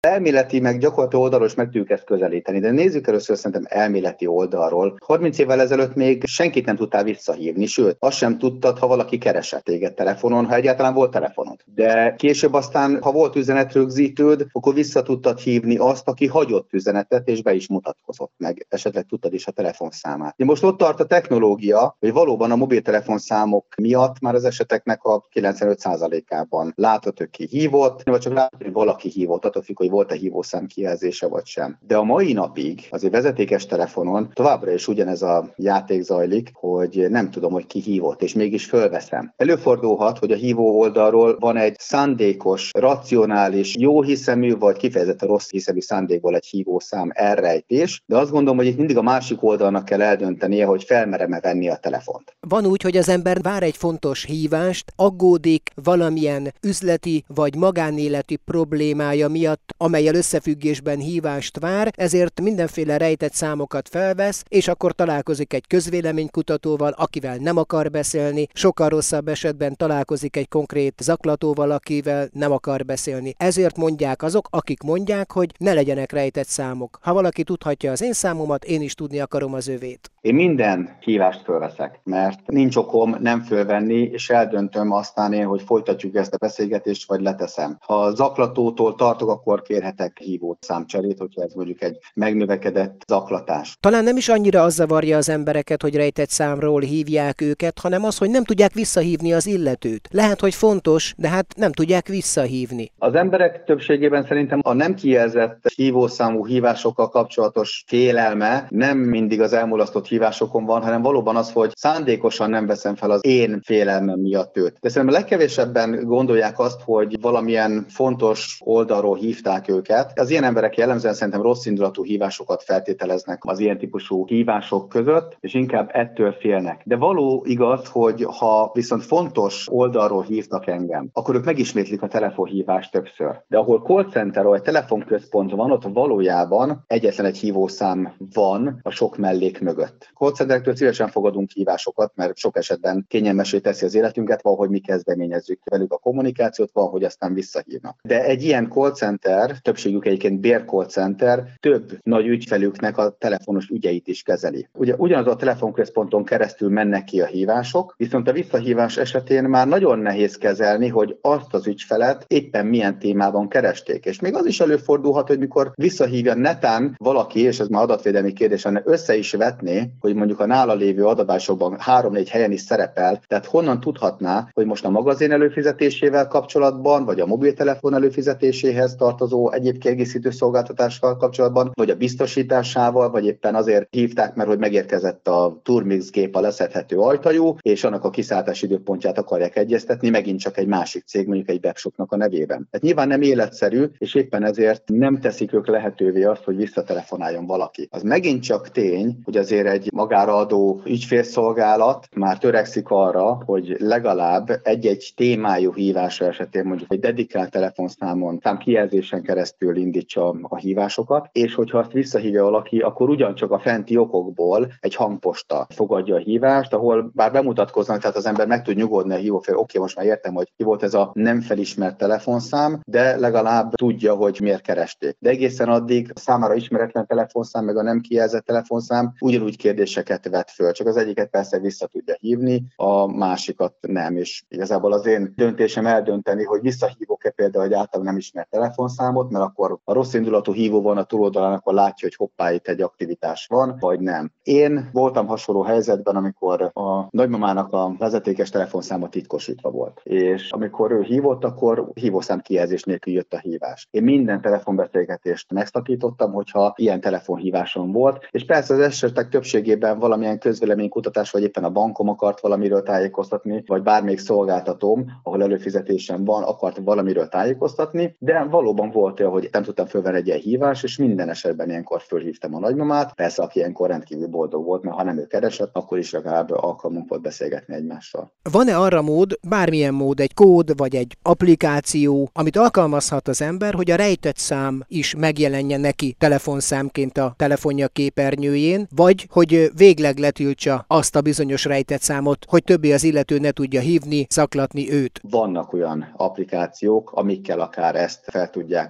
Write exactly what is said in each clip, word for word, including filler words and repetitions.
Elméleti, meg gyakorlati oldalról is meg tudjuk ezt közelíteni, de nézzük először szerintem elméleti oldalról. harminc évvel ezelőtt még senkit nem tudtál visszahívni, sőt, azt sem tudtad, ha valaki keresett téged telefonon, ha egyáltalán volt telefonod. De később aztán, ha volt üzenetrögzítőd, akkor vissza tudtad hívni azt, aki hagyott üzenetet, és be is mutatkozott meg. Esetleg tudtad is a telefonszámát. De most ott tart a technológia, hogy valóban a mobiltelefonszámok miatt már az eseteknek a kilencvenöt százalékában látod, hogy ki hívott, vagy csak látod, hogy valaki hívott, attól függ, hogy volt-e hívószám kijelzése vagy sem. De a mai napig azért vezetékes telefonon továbbra is ugyanez a játék zajlik, hogy nem tudom, hogy ki hívott, és mégis fölveszem. Előfordulhat, hogy a hívó oldalról van egy szándékos, racionális, jó hiszemű, vagy kifejezetten rossz hiszemű szándékból egy hívószám elrejtés, de azt gondolom, hogy itt mindig a másik oldalnak kell eldöntenie, hogy felmerem-e venni a telefont. Van úgy, hogy az ember vár egy fontos hívást, aggódik valamilyen üzleti vagy magánéleti problémája miatt, amellyel összefüggésben hívást vár, ezért mindenféle rejtett számokat felvesz, és akkor találkozik egy közvéleménykutatóval, akivel nem akar beszélni, sokkal rosszabb esetben találkozik egy konkrét zaklatóval, akivel nem akar beszélni. Ezért mondják azok, akik mondják, hogy ne legyenek rejtett számok. Ha valaki tudhatja az én számomat, én is tudni akarom az övét. Én minden hívást fölveszek, mert nincs okom nem fölvenni, és eldöntöm aztán én, hogy folytatjuk ezt a beszélgetést, vagy leteszem. Ha zaklatótól tartok, akkor kérhetek hívót számcserét, hogyha ez mondjuk egy megnövekedett zaklatás. Talán nem is annyira az zavarja az embereket, hogy rejtett számról hívják őket, hanem az, hogy nem tudják visszahívni az illetőt. Lehet, hogy fontos, de hát nem tudják visszahívni. Az emberek többségében szerintem a nem kijelzett hívószámú hívásokkal kapcsolatos félelme nem mindig az elmulasztott hívásokon van, hanem valóban az, hogy szándékosan nem veszem fel az én félelmem miatt őt. De szerintem legkevésebben gondolják azt, hogy valamilyen fontos oldalról hívták őket. Az ilyen emberek jellemzően szerintem rossz indulatú hívásokat feltételeznek az ilyen típusú hívások között, és inkább ettől félnek. De való igaz, hogy ha viszont fontos oldalról hívtak engem, akkor ők megismétlik a telefonhívást többször. De ahol call center vagy telefonközpont van, ott valójában egyetlen egy hívószám van a sok mellék mögött. Call centerektől szívesen fogadunk hívásokat, mert sok esetben kényelmessé teszi az életünket, valahogy mi kezdeményezzük velük a kommunikációt, valahogy aztán visszahívnak. De egy ilyen call center, többségük egyébként bér call center, több nagy ügyfelüknek a telefonos ügyeit is kezeli. Ugye ugyanaz a telefonközponton keresztül mennek ki a hívások, viszont a visszahívás esetén már nagyon nehéz kezelni, hogy azt az ügyfelet éppen milyen témában keresték. És még az is előfordulhat, hogy mikor visszahívja netán valaki, és ez már adatvédelmi kérdés, össze is vetné, hogy mondjuk a nála lévő adatbázisokban három-négy helyen is szerepel, tehát honnan tudhatná, hogy most a magazin előfizetésével kapcsolatban, vagy a mobiltelefon előfizetéséhez tartozó egyéb kiegészítő szolgáltatással kapcsolatban, vagy a biztosításával, vagy éppen azért hívták, mert hogy megérkezett a Turmix gép a leszedhető ajtajú, és annak a kiszállítási időpontját akarják egyeztetni, megint csak egy másik cég, mondjuk egy webshopnak a nevében. Tehát nyilván nem életszerű, és éppen ezért nem teszik ők lehetővé azt, hogy visszatelefonáljon valaki. Az megint csak tény, hogy azért egy magára adó ügyfélszolgálat már törekszik arra, hogy legalább egy-egy témájú hívása esetén mondjuk egy dedikált telefonszámon, szám kijelzésen keresztül indítsa a hívásokat, és hogyha azt visszahívja valaki, akkor ugyancsak a fenti okokból egy hangposta fogadja a hívást, ahol bár bemutatkoznak, tehát az ember meg tud nyugodni a hívófél, oké, most már értem, hogy ki volt ez a nem felismert telefonszám, de legalább tudja, hogy miért keresték. De egészen addig a számára ismeretlen telefonszám, meg a nem kijelzett telefonszám ugyanúgy kérdéseket vet föl, csak az egyiket persze vissza tudja hívni, a másikat nem, és igazából az én döntésem eldönteni, hogy visszahívok-e például egy általában nem ismert telefonszámot, mert akkor a rossz indulatú hívó van a túloldalán, akkor látja, hogy hoppá, itt egy aktivitás van, vagy nem. Én voltam hasonló helyzetben, amikor a nagymamának a vezetékes telefonszáma titkosítva volt, és amikor ő hívott, akkor hívószám kijelzés nélkül jött a hívás. Én minden telefonbeszélgetést megszakítottam, hogyha ilyen telefonhívásom volt, és persze az esetek többségében valamilyen közvéleménykutatás, vagy éppen a bankom akart valamiről tájékoztatni, vagy bármelyik szolgáltatóm, ahol előfizetésem van, akart valamiről tájékoztatni, de valóban volt olyan, hogy nem tudtam fölvenni egy ilyen hívás, és minden esetben ilyenkor fölhívtam a nagymamát, persze aki ilyenkor rendkívül boldog volt, mert ha nem ő keresett, akkor is legalább alkalmunk volt beszélgetni egymással. Van-e arra mód, bármilyen mód, egy kód vagy egy applikáció, amit alkalmazhat az ember, hogy a rejtett szám is megjelenjen neki telefonszámként a telefonja képernyőjén, vagy hogy végleg letiltsa azt a bizonyos rejtett számot, hogy többé az illető ne tudja hívni, zaklatni őt? Vannak olyan applikációk, amikkel akár ezt fel tudják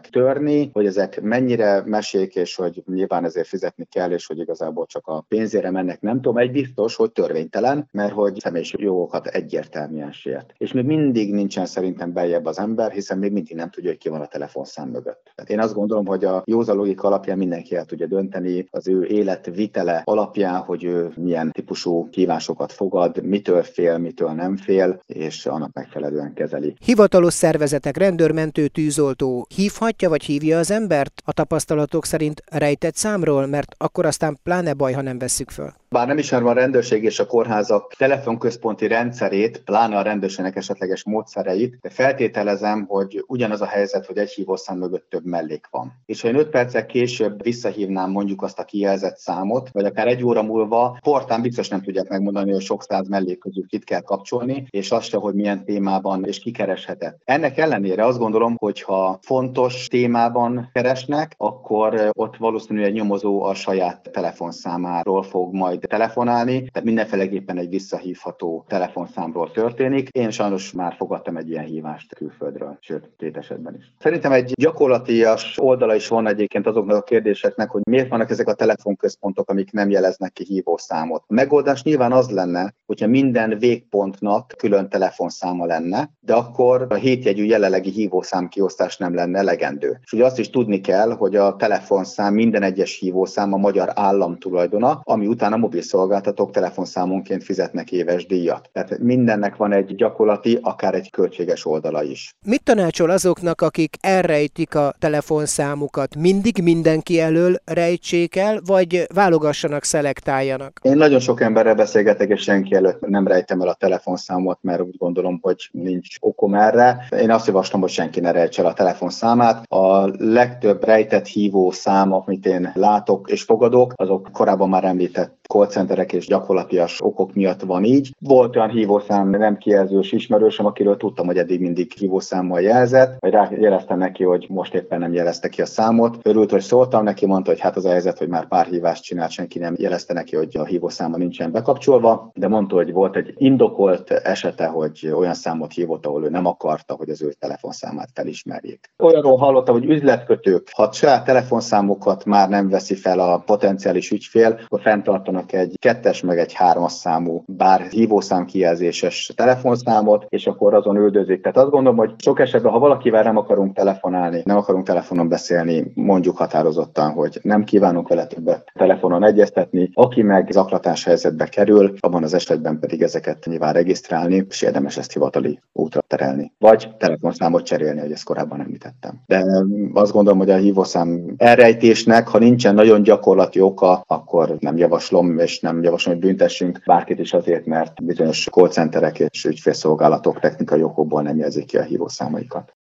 tudják törni, hogy ezek mennyire mesék, és hogy nyilván ezért fizetni kell, és hogy igazából csak a pénzére mennek, nem tudom. Egy biztos, hogy törvénytelen, mert hogy személyis jogokat egyértelműen sért. És még mindig nincsen szerintem beljebb az ember, hiszen még mindig nem tudja, hogy ki van a telefonszám mögött. Tehát én azt gondolom, hogy a józan logika alapján mindenki el tudja dönteni az ő életvitele alapján, hogy ő milyen típusú hívásokat fogad, mitől fél, mitől nem fél, és annak megfelelően kezeli. Hivatalos szervezetek, rendőrmentő, tűzoltó hívhatja vagy hívja az embert a tapasztalatok szerint rejtett számról, mert akkor aztán pláne baj, ha nem vesszük föl. Bár nem ismerem a rendőrség és a kórházak telefonközponti rendszerét, pláne a rendőrségnek esetleges módszereit, de feltételezem, hogy ugyanaz a helyzet, hogy egy hívószám mögött több mellék van. És ha én öt perccel később visszahívnám mondjuk azt a kijelzett számot, vagy akár egy óra múlva, portán biztos nem tudják megmondani, hogy sok száz mellék közül kit kell kapcsolni, és azt se, hogy milyen témában és ki kereshetett. Ennek ellenére azt gondolom, hogy ha fontos témában keresnek, akkor ott valószínűleg nyomozó a saját telefonszámáról fog majd telefonálni, tehát mindenféleképpen egy visszahívható telefonszámról történik. Én sajnos már fogadtam egy ilyen hívást külföldről, sőt, két esetben is. Szerintem egy gyakorlatias oldala is van egyébként azoknak a kérdéseknek, hogy miért vannak ezek a telefonközpontok, amik nem jeleznek ki hívószámot. A megoldás nyilván az lenne, hogyha minden végpontnak külön telefonszáma lenne, de akkor a hétjegyű jelenlegi hívószámkiosztás nem lenne elegendő. És ugye azt is tudni kell, hogy a telefonszám minden egyes hívószám a magyar állam tulajdona, ami után a mobilszolgáltatók telefonszámonként fizetnek éves díjat. Tehát mindennek van egy gyakorlati, akár egy költséges oldala is. Mit tanácsol azoknak, akik elrejtik a telefonszámukat? Mindig mindenki elől rejtsék el, vagy válogassanak, szelektáljanak? Én nagyon sok emberrel beszélgetek, és senki előtt nem rejtem el a telefonszámot, mert úgy gondolom, hogy nincs okom erre. Én azt javaslom, hogy senki ne rejtse el a telefonszámát. A legtöbb rejtett hívó szám, amit én látok és fogadok, azok korábban már említett callcenterek és gyakorlatias okok miatt van így. Volt olyan hívószám nem kijelzős ismerősöm, akiről tudtam, hogy eddig mindig hívószámmal jelzett, vagy rájeleztem neki, hogy most éppen nem jelezte ki a számot. Örült, hogy szóltam neki, mondta, hogy hát az a helyzet, hogy már pár hívást csinált, senki nem jelezte neki, hogy a hívószáma nincsen bekapcsolva, de mondta, hogy volt egy indokolt esete, hogy olyan számot hívott, ahol ő nem akarta, hogy az ő telefonszámát felismerjék. Olyanról hallottam, hogy üzletkötők, ha saját telefonszámokat már nem veszi fel a potenciális ügyfél, akkor fenntartanak egy kettes meg egy hármas számú bár hívószám kijelzéses telefonszámot, és akkor azon üldözik. Tehát azt gondolom, hogy sok esetben, ha valakivel nem akarunk telefonálni, nem akarunk telefonon beszélni, mondjuk határozottan, hogy nem kívánunk vele többet telefonon egyeztetni, aki meg zaklatás helyzetbe kerül, abban az esetben pedig ezeket nyilván regisztrálni, és érdemes ezt hivatali útra terelni. Vagy telefonszámot cserélni, hogy ezt korábban említettem. De azt gondolom, hogy a hívószám elrejtésnek, ha nincsen nagyon gyakorlati oka, akkor nem javaslom, és nem javaslom, hogy büntessünk bárkit is azért, mert bizonyos callcenterek és ügyfélszolgálatok technikai okokból nem jelzik ki a hívószámaikat.